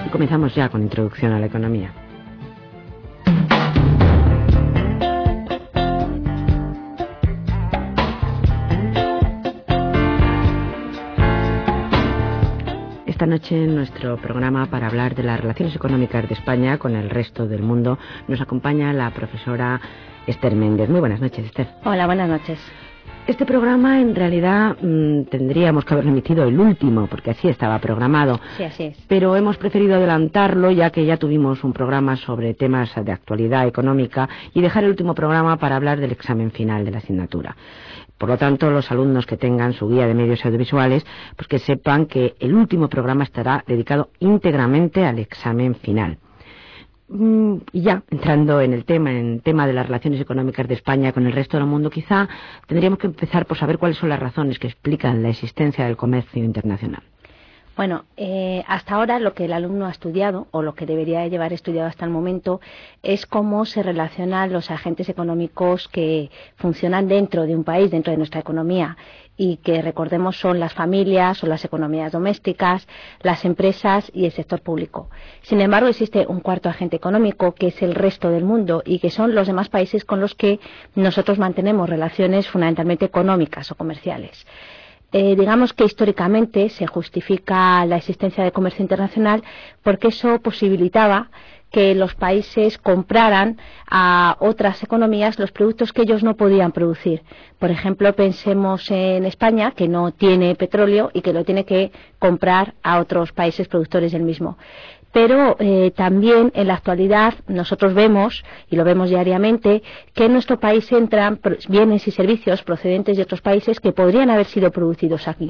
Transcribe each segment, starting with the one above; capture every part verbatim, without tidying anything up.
y comenzamos ya con Introducción a la Economía. Esta noche en nuestro programa, para hablar de las relaciones económicas de España con el resto del mundo, nos acompaña la profesora Esther Méndez. Muy buenas noches, Esther. Hola, buenas noches. Este programa, en realidad, mmm, tendríamos que haberlo emitido el último, porque así estaba programado. Sí, así es. Pero hemos preferido adelantarlo, ya que ya tuvimos un programa sobre temas de actualidad económica, y dejar el último programa para hablar del examen final de la asignatura. Por lo tanto, los alumnos que tengan su guía de medios audiovisuales, pues que sepan que el último programa estará dedicado íntegramente al examen final. Y ya, entrando en el tema, en el tema de las relaciones económicas de España con el resto del mundo, quizá tendríamos que empezar por saber cuáles son las razones que explican la existencia del comercio internacional. Bueno, eh, hasta ahora lo que el alumno ha estudiado, o lo que debería llevar estudiado hasta el momento, es cómo se relacionan los agentes económicos que funcionan dentro de un país, dentro de nuestra economía, y que, recordemos, son las familias o las economías domésticas, las empresas y el sector público. Sin embargo, existe un cuarto agente económico, que es el resto del mundo, y que son los demás países con los que nosotros mantenemos relaciones fundamentalmente económicas o comerciales. Eh, digamos que históricamente se justifica la existencia de comercio internacional porque eso posibilitaba que los países compraran a otras economías los productos que ellos no podían producir. Por ejemplo, pensemos en España, que no tiene petróleo y que lo tiene que comprar a otros países productores del mismo. Pero eh, también en la actualidad nosotros vemos, y lo vemos diariamente, que en nuestro país entran bienes y servicios procedentes de otros países que podrían haber sido producidos aquí.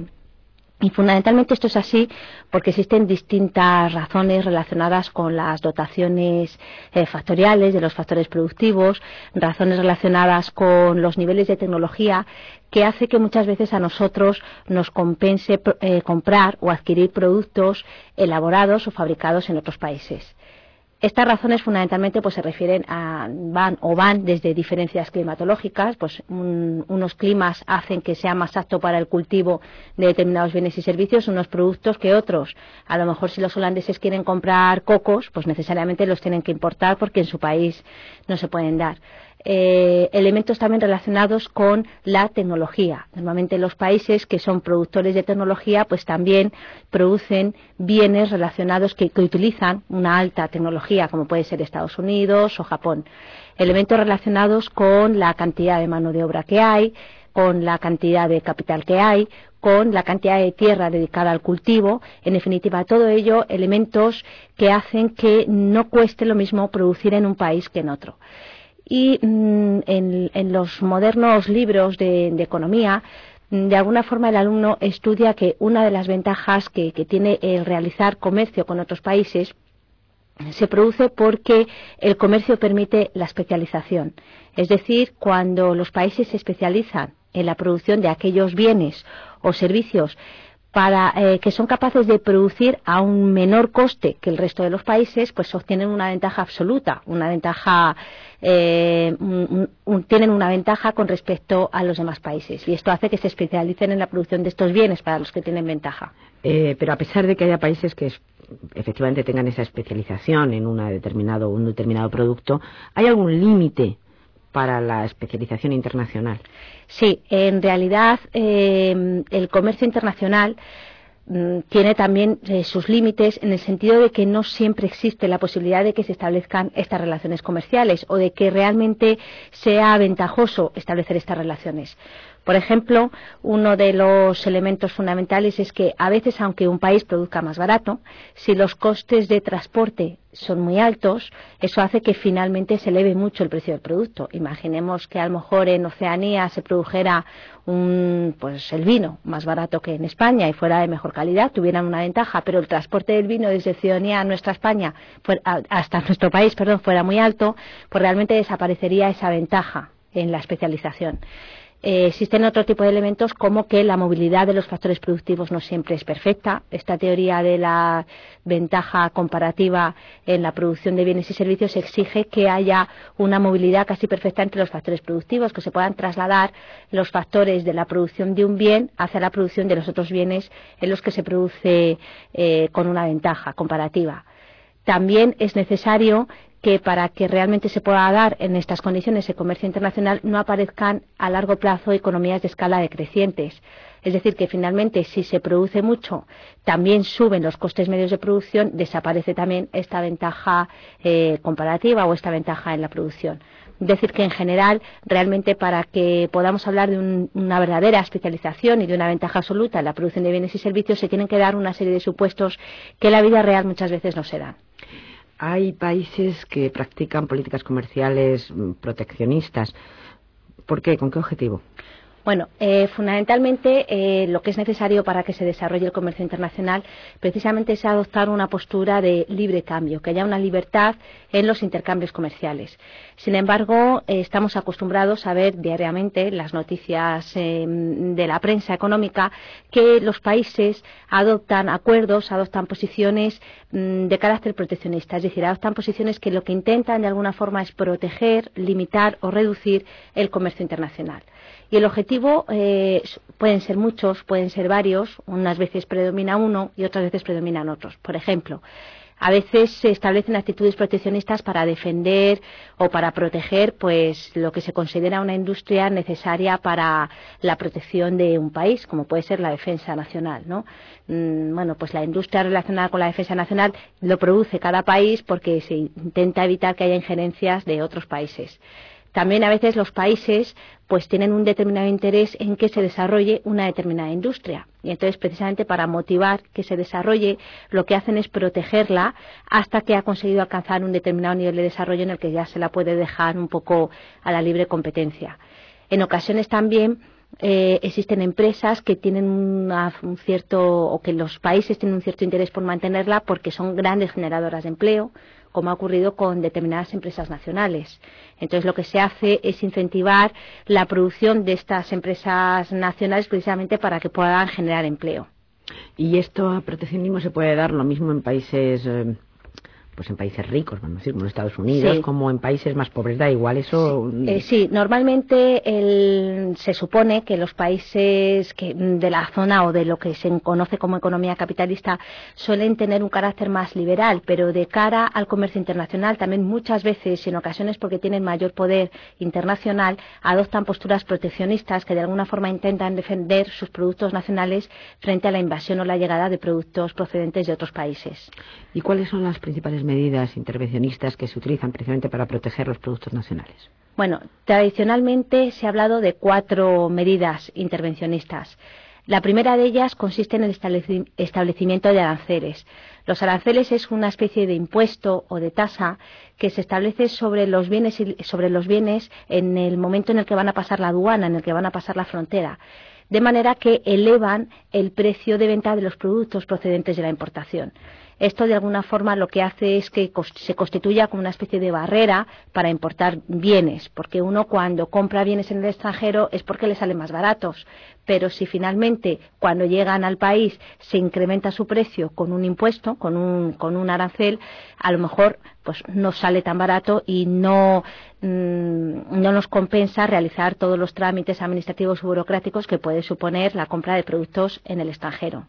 Y fundamentalmente esto es así porque existen distintas razones relacionadas con las dotaciones eh, factoriales de los factores productivos, razones relacionadas con los niveles de tecnología, que hace que muchas veces a nosotros nos compense eh, comprar o adquirir productos elaborados o fabricados en otros países. Estas razones fundamentalmente pues se refieren a van o van desde diferencias climatológicas, pues un, unos climas hacen que sea más apto para el cultivo de determinados bienes y servicios, unos productos que otros. A lo mejor si los holandeses quieren comprar cocos, pues necesariamente los tienen que importar porque en su país no se pueden dar. Eh, elementos también relacionados con la tecnología. Normalmente los países que son productores de tecnología pues también producen bienes relacionados que, que utilizan una alta tecnología, como puede ser Estados Unidos o Japón. Elementos relacionados con la cantidad de mano de obra que hay, con la cantidad de capital que hay, con la cantidad de tierra dedicada al cultivo, en definitiva todo ello elementos que hacen que no cueste lo mismo producir en un país que en otro. Y mmm, en, en los modernos libros de, de economía, de alguna forma el alumno estudia que una de las ventajas que, que tiene el realizar comercio con otros países se produce porque el comercio permite la especialización. Es decir, cuando los países se especializan en la producción de aquellos bienes o servicios para eh, que son capaces de producir a un menor coste que el resto de los países, pues obtienen una ventaja absoluta, una ventaja, eh, un, un, tienen una ventaja con respecto a los demás países. Y esto hace que se especialicen en la producción de estos bienes para los que tienen ventaja. Eh, pero a pesar de que haya países que es, efectivamente tengan esa especialización en una determinado, un determinado producto, ¿hay algún límite para la especialización internacional? Sí, en realidad eh, el comercio internacional mm, tiene también eh, sus límites en el sentido de que no siempre existe la posibilidad de que se establezcan estas relaciones comerciales o de que realmente sea ventajoso establecer estas relaciones. Por ejemplo, uno de los elementos fundamentales es que a veces, aunque un país produzca más barato, si los costes de transporte son muy altos, eso hace que finalmente se eleve mucho el precio del producto. Imaginemos que a lo mejor en Oceanía se produjera un, pues el vino más barato que en España y fuera de mejor calidad, tuvieran una ventaja, pero el transporte del vino desde Oceanía a nuestra España, hasta nuestro país, perdón, fuera muy alto, pues realmente desaparecería esa ventaja en la especialización. Eh, existen otro tipo de elementos como que la movilidad de los factores productivos no siempre es perfecta. Esta teoría de la ventaja comparativa en la producción de bienes y servicios exige que haya una movilidad casi perfecta entre los factores productivos, que se puedan trasladar los factores de la producción de un bien hacia la producción de los otros bienes en los que se produce eh, con una ventaja comparativa. También es necesario que para que realmente se pueda dar en estas condiciones el comercio internacional no aparezcan a largo plazo economías de escala decrecientes. Es decir, que finalmente si se produce mucho, también suben los costes medios de producción, desaparece también esta ventaja eh, comparativa o esta ventaja en la producción. Es decir, que en general, realmente para que podamos hablar de un, una verdadera especialización y de una ventaja absoluta en la producción de bienes y servicios, se tienen que dar una serie de supuestos que en la vida real muchas veces no se dan. Hay países que practican políticas comerciales proteccionistas. ¿Por qué? ¿Con qué objetivo? Bueno, eh, fundamentalmente eh, lo que es necesario para que se desarrolle el comercio internacional precisamente es adoptar una postura de libre cambio, que haya una libertad en los intercambios comerciales. Sin embargo, eh, estamos acostumbrados a ver diariamente las noticias eh, de la prensa económica que los países adoptan acuerdos, adoptan posiciones mmm, de carácter proteccionista, es decir, adoptan posiciones que lo que intentan de alguna forma es proteger, limitar o reducir el comercio internacional. Y el objetivo eh, pueden ser muchos, pueden ser varios, unas veces predomina uno y otras veces predominan otros. Por ejemplo, a veces se establecen actitudes proteccionistas para defender o para proteger pues lo que se considera una industria necesaria para la protección de un país, como puede ser la defensa nacional, ¿no? Mm, bueno, pues la industria relacionada con la defensa nacional lo produce cada país porque se intenta evitar que haya injerencias de otros países. También a veces los países pues tienen un determinado interés en que se desarrolle una determinada industria. Y entonces, precisamente para motivar que se desarrolle, lo que hacen es protegerla hasta que ha conseguido alcanzar un determinado nivel de desarrollo en el que ya se la puede dejar un poco a la libre competencia. En ocasiones también eh, existen empresas que tienen una, un cierto, o que los países tienen un cierto interés por mantenerla porque son grandes generadoras de empleo, como ha ocurrido con determinadas empresas nacionales. Entonces, lo que se hace es incentivar la producción de estas empresas nacionales precisamente para que puedan generar empleo. ¿Y esto proteccionismo se puede dar lo mismo en países, eh, pues en países ricos, vamos a decir, como en Estados Unidos, sí, como en países más pobres? Da igual eso. Sí, eh, sí normalmente el, se supone que los países que, de la zona o de lo que se conoce como economía capitalista suelen tener un carácter más liberal, pero de cara al comercio internacional también muchas veces, y en ocasiones porque tienen mayor poder internacional, adoptan posturas proteccionistas que de alguna forma intentan defender sus productos nacionales frente a la invasión o la llegada de productos procedentes de otros países. ¿Y cuáles son las principales medidas intervencionistas que se utilizan precisamente para proteger los productos nacionales? Bueno, tradicionalmente se ha hablado de cuatro medidas intervencionistas. La primera de ellas consiste en el establecimiento de aranceles. Los aranceles es una especie de impuesto o de tasa que se establece sobre los bienes, sobre los bienes en el momento en el que van a pasar la aduana, en el que van a pasar la frontera, de manera que elevan el precio de venta de los productos procedentes de la importación. Esto de alguna forma lo que hace es que se constituya como una especie de barrera para importar bienes, porque uno cuando compra bienes en el extranjero es porque le salen más baratos, pero si finalmente cuando llegan al país se incrementa su precio con un impuesto, con un, con un arancel, a lo mejor pues no sale tan barato y no, mmm, no nos compensa realizar todos los trámites administrativos y burocráticos que puede suponer la compra de productos en el extranjero.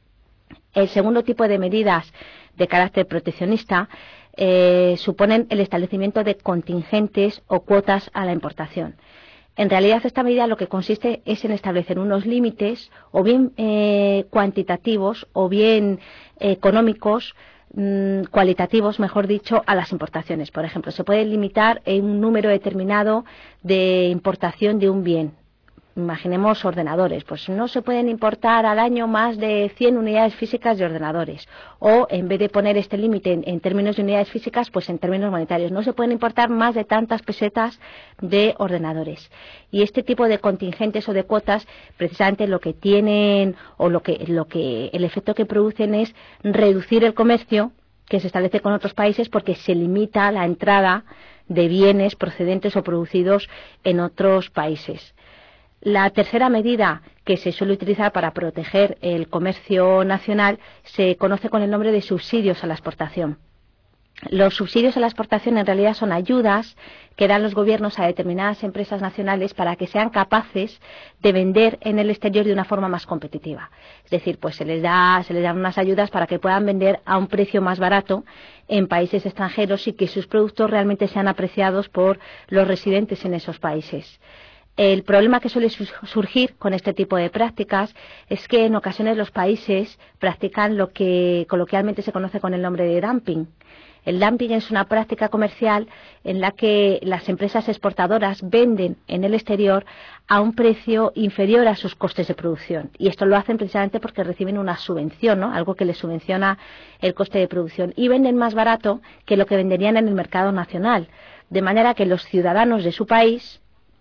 El segundo tipo de medidas de carácter proteccionista eh, suponen el establecimiento de contingentes o cuotas a la importación. En realidad, esta medida lo que consiste es en establecer unos límites, o bien eh, cuantitativos, o bien eh, económicos, mmm, cualitativos, mejor dicho, a las importaciones. Por ejemplo, se puede limitar en un número determinado de importación de un bien. Imaginemos ordenadores, pues no se pueden importar al año más de cien unidades físicas de ordenadores, o en vez de poner este límite en, en términos de unidades físicas, pues en términos monetarios, no se pueden importar más de tantas pesetas de ordenadores. Y este tipo de contingentes o de cuotas, precisamente lo que tienen, o lo que, lo que, el efecto que producen es reducir el comercio que se establece con otros países porque se limita la entrada de bienes procedentes o producidos en otros países. La tercera medida que se suele utilizar para proteger el comercio nacional se conoce con el nombre de subsidios a la exportación. Los subsidios a la exportación en realidad son ayudas que dan los gobiernos a determinadas empresas nacionales para que sean capaces de vender en el exterior de una forma más competitiva. Es decir, pues se les da, se les dan unas ayudas para que puedan vender a un precio más barato en países extranjeros y que sus productos realmente sean apreciados por los residentes en esos países. El problema que suele surgir con este tipo de prácticas es que en ocasiones los países practican lo que coloquialmente se conoce con el nombre de dumping. El dumping es una práctica comercial en la que las empresas exportadoras venden en el exterior a un precio inferior a sus costes de producción. Y esto lo hacen precisamente porque reciben una subvención, ¿no? Algo que les subvenciona el coste de producción. Y venden más barato que lo que venderían en el mercado nacional. De manera que los ciudadanos de su país,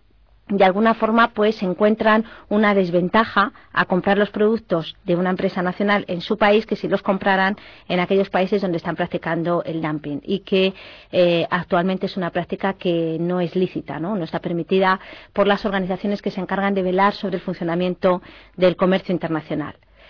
de alguna forma, pues encuentran una desventaja a comprar los productos de una empresa nacional en su país que si los compraran en aquellos países donde están practicando el dumping y que eh, actualmente es una práctica que no es lícita, ¿no? No está permitida por las organizaciones que se encargan de velar sobre el funcionamiento del comercio internacional.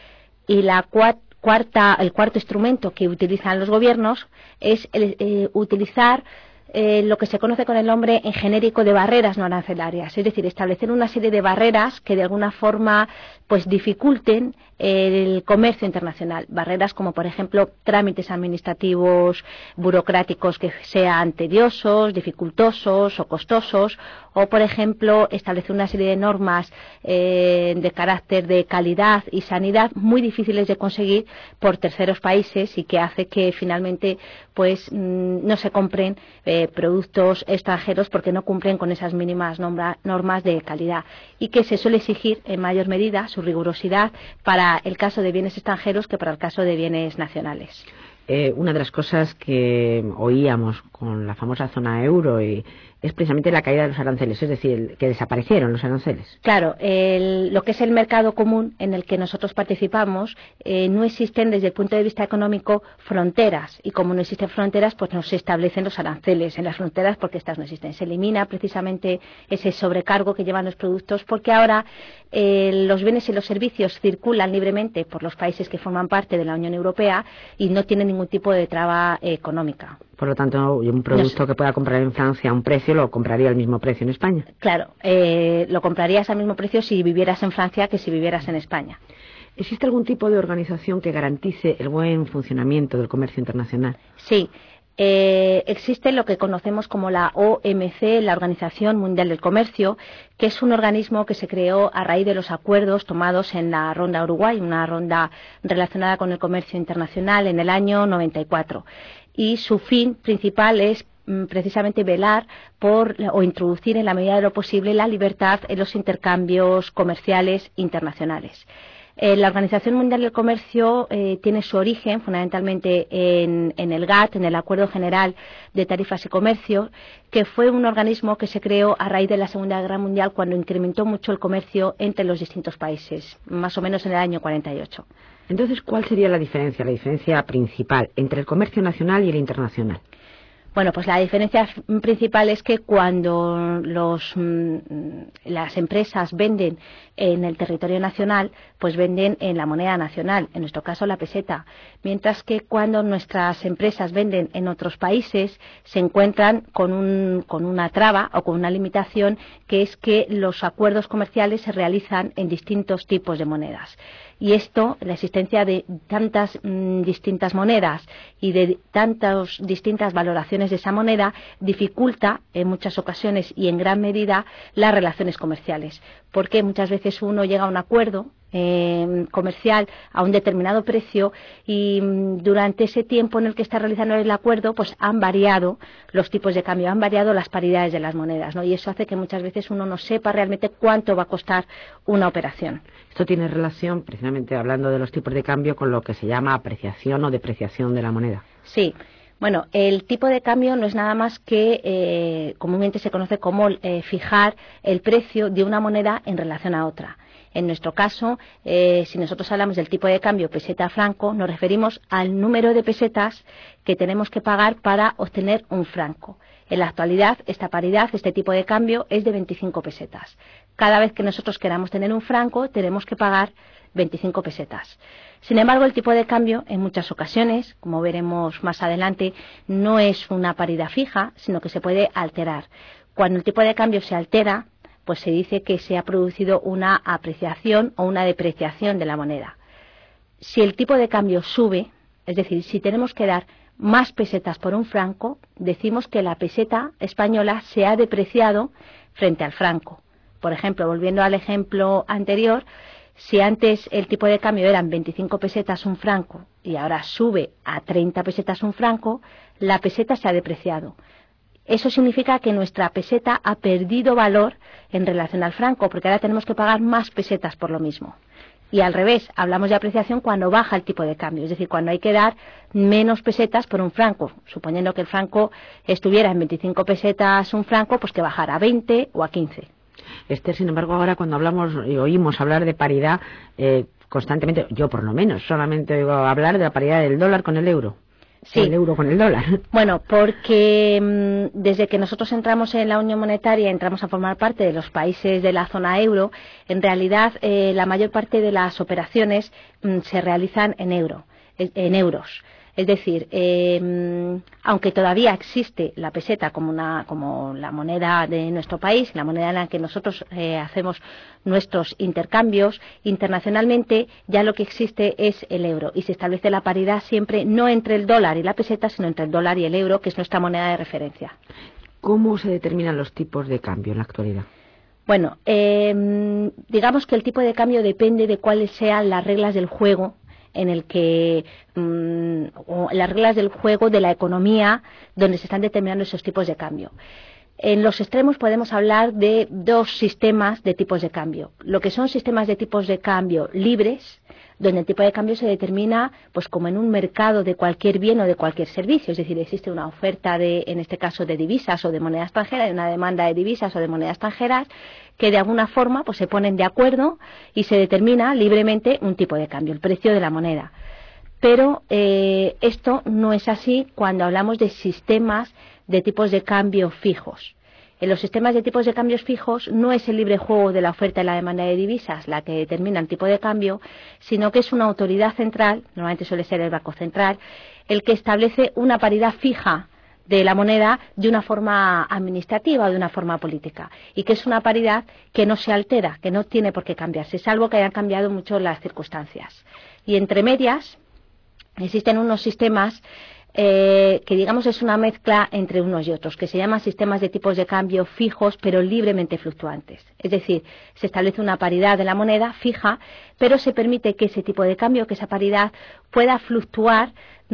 Y la cuarta, el cuarto instrumento que utilizan los gobiernos es el, eh, utilizar Eh, lo que se conoce con el nombre en genérico de barreras no arancelarias, es decir, establecer una serie de barreras que de alguna forma pues dificulten el comercio internacional. Barreras como, por ejemplo, trámites administrativos burocráticos que sean tediosos, dificultosos o costosos, o, por ejemplo, establecer una serie de normas eh, de carácter de calidad y sanidad muy difíciles de conseguir por terceros países y que hace que finalmente pues mmm, no se compren eh, productos extranjeros porque no cumplen con esas mínimas nombra, normas de calidad y que se suele exigir en mayor medida su rigurosidad para el caso de bienes extranjeros que para el caso de bienes nacionales. Eh, una de las cosas que oíamos con la famosa zona euro y es precisamente la caída de los aranceles, es decir, que desaparecieron los aranceles. Claro, el, lo que es el mercado común en el que nosotros participamos, eh, no existen desde el punto de vista económico fronteras y como no existen fronteras, pues no se establecen los aranceles en las fronteras porque estas no existen. Se elimina precisamente ese sobrecargo que llevan los productos porque ahora eh, los bienes y los servicios circulan libremente por los países que forman parte de la Unión Europea y no tienen ningún tipo de traba eh, económica. Por lo tanto, un producto no sé. que pueda comprar en Francia a un precio, lo compraría al mismo precio en España. Claro, eh, lo comprarías al mismo precio si vivieras en Francia que si vivieras en España. ¿Existe algún tipo de organización que garantice el buen funcionamiento del comercio internacional? Sí. Eh, existe lo que conocemos como la O M C, la Organización Mundial del Comercio, que es un organismo que se creó a raíz de los acuerdos tomados en la Ronda Uruguay, una ronda relacionada con el comercio internacional en el año noventa y cuatro. Y su fin principal es precisamente velar por o introducir en la medida de lo posible la libertad en los intercambios comerciales internacionales. Eh, la Organización Mundial del Comercio eh, tiene su origen fundamentalmente en, en el G A T T, en el Acuerdo General de Tarifas y Comercio, que fue un organismo que se creó a raíz de la Segunda Guerra Mundial cuando incrementó mucho el comercio entre los distintos países, más o menos en el año cuarenta y ocho. Entonces, ¿cuál sería la diferencia, la diferencia principal entre el comercio nacional y el internacional? Bueno, pues la diferencia principal es que cuando los, las empresas venden en el territorio nacional, pues venden en la moneda nacional, en nuestro caso la peseta, mientras que cuando nuestras empresas venden en otros países se encuentran con, un, con una traba o con una limitación que es que los acuerdos comerciales se realizan en distintos tipos de monedas. Y esto, la existencia de tantas mmm, distintas monedas y de tantas distintas valoraciones de esa moneda dificulta en muchas ocasiones y en gran medida las relaciones comerciales, porque muchas veces uno llega a un acuerdo eh, comercial a un determinado precio y mmm, durante ese tiempo en el que está realizando el acuerdo pues han variado los tipos de cambio, han variado las paridades de las monedas, ¿no? Y eso hace que muchas veces uno no sepa realmente cuánto va a costar una operación. Esto tiene relación, precisamente hablando de los tipos de cambio, con lo que se llama apreciación o depreciación de la moneda. Sí. Bueno, el tipo de cambio no es nada más que eh, comúnmente se conoce como eh, fijar el precio de una moneda en relación a otra. En nuestro caso, eh, si nosotros hablamos del tipo de cambio peseta-franco, nos referimos al número de pesetas que tenemos que pagar para obtener un franco. En la actualidad, esta paridad, este tipo de cambio, es de veinticinco pesetas. Cada vez que nosotros queramos tener un franco, tenemos que pagar veinticinco pesetas. Sin embargo, el tipo de cambio, en muchas ocasiones, como veremos más adelante, no es una paridad fija, sino que se puede alterar. Cuando el tipo de cambio se altera, pues se dice que se ha producido una apreciación o una depreciación de la moneda. Si el tipo de cambio sube, es decir, si tenemos que dar más pesetas por un franco, decimos que la peseta española se ha depreciado frente al franco. Por ejemplo, volviendo al ejemplo anterior, si antes el tipo de cambio eran veinticinco pesetas un franco y ahora sube a treinta pesetas un franco, la peseta se ha depreciado. Eso significa que nuestra peseta ha perdido valor en relación al franco, porque ahora tenemos que pagar más pesetas por lo mismo. Y al revés, hablamos de apreciación cuando baja el tipo de cambio, es decir, cuando hay que dar menos pesetas por un franco, suponiendo que el franco estuviera en veinticinco pesetas un franco, pues que bajara a veinte o a quince. Esther, sin embargo, ahora cuando hablamos y oímos hablar de paridad, eh, constantemente, yo por lo menos, solamente oigo hablar de la paridad del dólar con el euro. Sí. El euro con el dólar. Bueno, porque mmm, desde que nosotros entramos en la Unión Monetaria, entramos a formar parte de los países de la zona euro, en realidad eh, la mayor parte de las operaciones mmm, se realizan en euro, en euros. Es decir, eh, aunque todavía existe la peseta como una como la moneda de nuestro país, la moneda en la que nosotros eh, hacemos nuestros intercambios internacionalmente, ya lo que existe es el euro y se establece la paridad siempre no entre el dólar y la peseta, sino entre el dólar y el euro, que es nuestra moneda de referencia. ¿Cómo se determinan los tipos de cambio en la actualidad? Bueno, eh, digamos que el tipo de cambio depende de cuáles sean las reglas del juego en el que mmm, o las reglas del juego de la economía donde se están determinando esos tipos de cambio. En los extremos podemos hablar de dos sistemas de tipos de cambio. Lo que son sistemas de tipos de cambio libres, donde el tipo de cambio se determina pues como en un mercado de cualquier bien o de cualquier servicio, es decir, existe una oferta de, en este caso, de divisas o de moneda extranjera y una demanda de divisas o de moneda extranjeras que de alguna forma pues se ponen de acuerdo y se determina libremente un tipo de cambio, el precio de la moneda. Pero eh, esto no es así cuando hablamos de sistemas de tipos de cambio fijos. En los sistemas de tipos de cambios fijos no es el libre juego de la oferta y la demanda de divisas la que determina el tipo de cambio, sino que es una autoridad central, normalmente suele ser el Banco Central, el que establece una paridad fija de la moneda de una forma administrativa o de una forma política, y que es una paridad que no se altera, que no tiene por qué cambiarse, salvo que hayan cambiado mucho las circunstancias. Y entre medias existen unos sistemas Eh, que digamos es una mezcla entre unos y otros, que se llaman sistemas de tipos de cambio fijos pero libremente fluctuantes. Es decir, se establece una paridad de la moneda fija, pero se permite que ese tipo de cambio, que esa paridad pueda fluctuar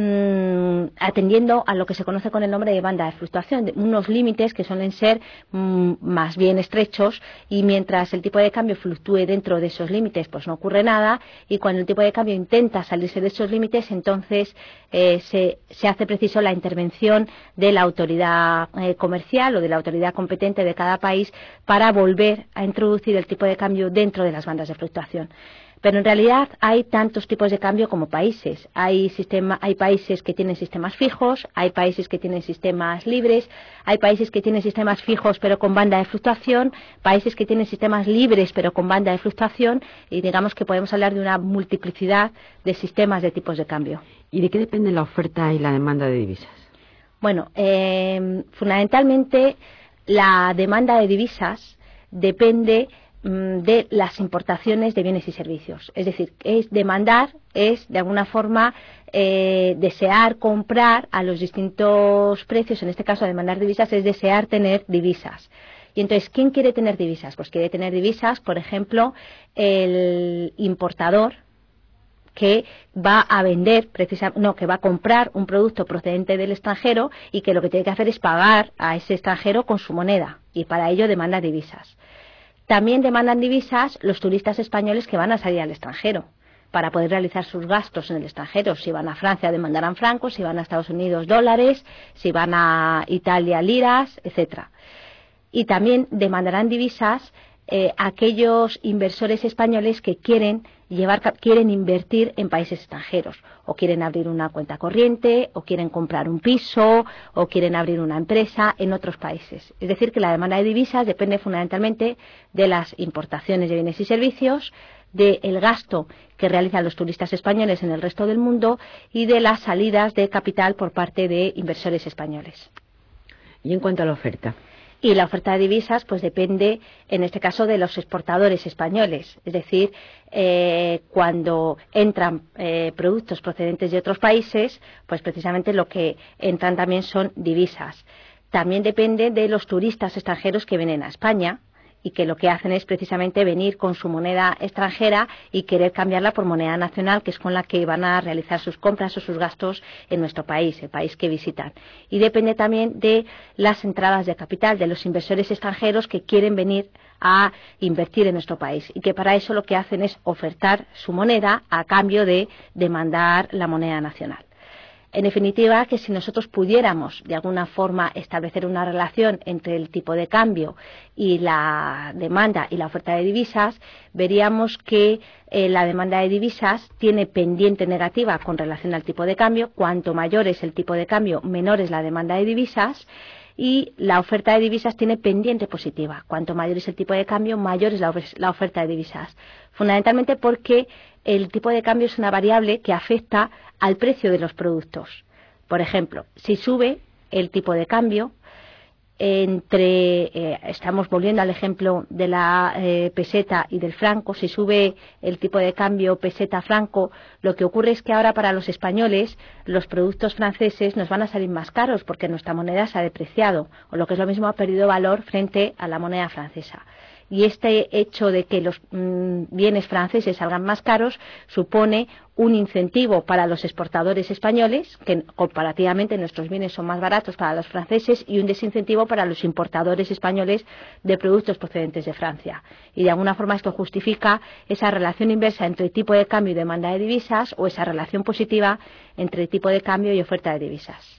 mmm, atendiendo a lo que se conoce con el nombre de banda de fluctuación, de unos límites que suelen ser mmm, más bien estrechos, y mientras el tipo de cambio fluctúe dentro de esos límites pues no ocurre nada, y cuando el tipo de cambio intenta salirse de esos límites entonces eh, se, se hace preciso la intervención de la autoridad eh, comercial o de la autoridad competente de cada país para volver a introducir el tipo de cambio dentro de las bandas de fluctuación. Pero en realidad hay tantos tipos de cambio como países. Hay, sistema, hay países que tienen sistemas fijos, hay países que tienen sistemas libres, hay países que tienen sistemas fijos pero con banda de fluctuación, países que tienen sistemas libres pero con banda de fluctuación, y digamos que podemos hablar de una multiplicidad de sistemas de tipos de cambio. ¿Y de qué depende la oferta y la demanda de divisas? Bueno, eh, fundamentalmente la demanda de divisas depende de las importaciones de bienes y servicios. Es decir, es demandar, es de alguna forma eh, desear comprar a los distintos precios, en este caso demandar divisas es desear tener divisas. Y entonces, ¿quién quiere tener divisas? Pues quiere tener divisas, por ejemplo, el importador que va a vender, precisa, no, que va a comprar un producto procedente del extranjero y que lo que tiene que hacer es pagar a ese extranjero con su moneda, y para ello demanda divisas. También demandan divisas los turistas españoles que van a salir al extranjero para poder realizar sus gastos en el extranjero. Si van a Francia demandarán francos, si van a Estados Unidos dólares, si van a Italia liras, etcétera. Y también demandarán divisas eh, aquellos inversores españoles que quieren llevar, quieren invertir en países extranjeros, o quieren abrir una cuenta corriente, o quieren comprar un piso, o quieren abrir una empresa en otros países. Es decir, que la demanda de divisas depende fundamentalmente de las importaciones de bienes y servicios, del gasto que realizan los turistas españoles en el resto del mundo y de las salidas de capital por parte de inversores españoles. Y en cuanto a la oferta. Y la oferta de divisas, pues depende, en este caso, de los exportadores españoles. Es decir, eh, cuando entran eh, productos procedentes de otros países, pues precisamente lo que entran también son divisas. También depende de los turistas extranjeros que vienen a España y que lo que hacen es precisamente venir con su moneda extranjera y querer cambiarla por moneda nacional, que es con la que van a realizar sus compras o sus gastos en nuestro país, el país que visitan. Y depende también de las entradas de capital, de los inversores extranjeros que quieren venir a invertir en nuestro país y que para eso lo que hacen es ofertar su moneda a cambio de demandar la moneda nacional. En definitiva, que si nosotros pudiéramos de alguna forma establecer una relación entre el tipo de cambio y la demanda y la oferta de divisas, veríamos que eh, la demanda de divisas tiene pendiente negativa con relación al tipo de cambio. Cuanto mayor es el tipo de cambio, menor es la demanda de divisas. Y la oferta de divisas tiene pendiente positiva. Cuanto mayor es el tipo de cambio, mayor es la, la oferta de divisas. Fundamentalmente porque el tipo de cambio es una variable que afecta al precio de los productos. Por ejemplo, si sube el tipo de cambio, entre eh, estamos volviendo al ejemplo de la eh, peseta y del franco, si sube el tipo de cambio peseta-franco, lo que ocurre es que ahora para los españoles los productos franceses nos van a salir más caros porque nuestra moneda se ha depreciado, o lo que es lo mismo, ha perdido valor frente a la moneda francesa. Y este hecho de que los mmm, bienes franceses salgan más caros supone un incentivo para los exportadores españoles, que comparativamente nuestros bienes son más baratos para los franceses, y un desincentivo para los importadores españoles de productos procedentes de Francia. Y de alguna forma esto justifica esa relación inversa entre tipo de cambio y demanda de divisas, o esa relación positiva entre tipo de cambio y oferta de divisas.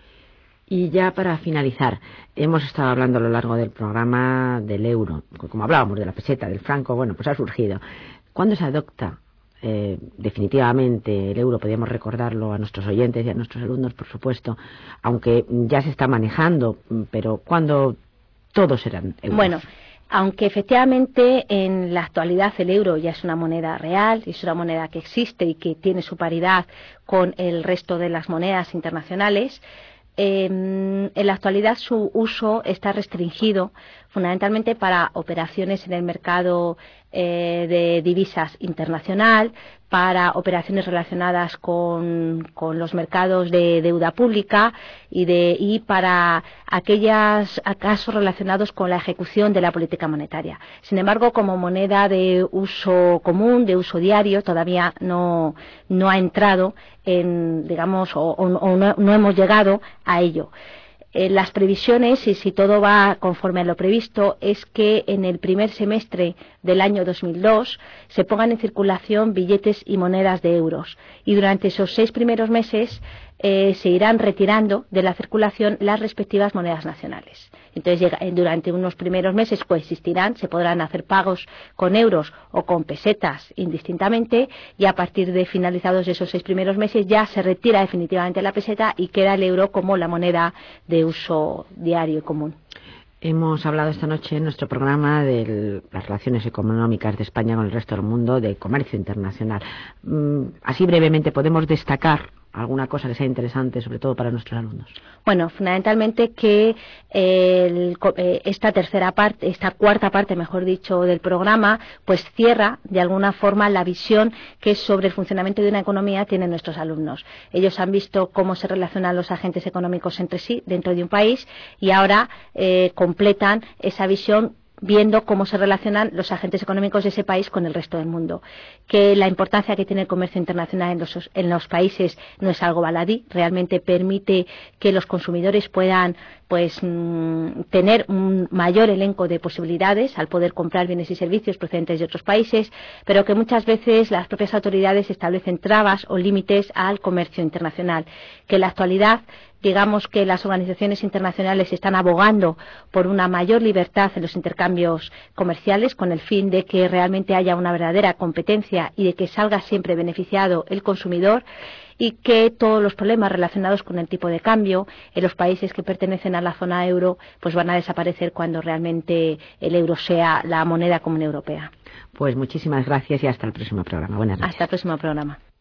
Y ya para finalizar, hemos estado hablando a lo largo del programa del euro, como hablábamos de la peseta, del franco, bueno, pues ha surgido. ¿Cuándo se adopta eh, definitivamente el euro? Podríamos recordarlo a nuestros oyentes y a nuestros alumnos, por supuesto, aunque ya se está manejando, pero ¿cuándo todos serán euros? Bueno, aunque efectivamente en la actualidad el euro ya es una moneda real, es una moneda que existe y que tiene su paridad con el resto de las monedas internacionales, Eh, en la actualidad su uso está restringido fundamentalmente para operaciones en el mercado eh, de divisas internacional, para operaciones relacionadas con, con los mercados de deuda pública y, de, y para aquellos casos relacionados con la ejecución de la política monetaria. Sin embargo, como moneda de uso común, de uso diario, todavía no, no ha entrado en, digamos, o, o, o no, no hemos llegado a ello. Eh, las previsiones, y si todo va conforme a lo previsto, es que en el primer semestre del año dos mil dos se pongan en circulación billetes y monedas de euros, y durante esos seis primeros meses eh, se irán retirando de la circulación las respectivas monedas nacionales. Entonces, llega, durante unos primeros meses coexistirán, se podrán hacer pagos con euros o con pesetas indistintamente, y a partir de finalizados esos seis primeros meses ya se retira definitivamente la peseta y queda el euro como la moneda de uso diario y común. Hemos hablado esta noche en nuestro programa de las relaciones económicas de España con el resto del mundo, de comercio internacional. Así brevemente, ¿podemos destacar alguna cosa que sea interesante, sobre todo para nuestros alumnos? Bueno, fundamentalmente que el, esta tercera parte, esta cuarta parte, mejor dicho, del programa, pues cierra de alguna forma la visión que sobre el funcionamiento de una economía tienen nuestros alumnos. Ellos han visto cómo se relacionan los agentes económicos entre sí dentro de un país, y ahora eh, completan esa visión viendo cómo se relacionan los agentes económicos de ese país con el resto del mundo. Que la importancia que tiene el comercio internacional en los, en los países no es algo baladí, realmente permite que los consumidores puedan pues mmm, tener un mayor elenco de posibilidades al poder comprar bienes y servicios procedentes de otros países, pero que muchas veces las propias autoridades establecen trabas o límites al comercio internacional, que en la actualidad digamos que las organizaciones internacionales están abogando por una mayor libertad en los intercambios comerciales, con el fin de que realmente haya una verdadera competencia y de que salga siempre beneficiado el consumidor, y que todos los problemas relacionados con el tipo de cambio en los países que pertenecen a la zona euro pues van a desaparecer cuando realmente el euro sea la moneda común europea. Pues muchísimas gracias y hasta el próximo programa. Buenas noches. Hasta el próximo programa.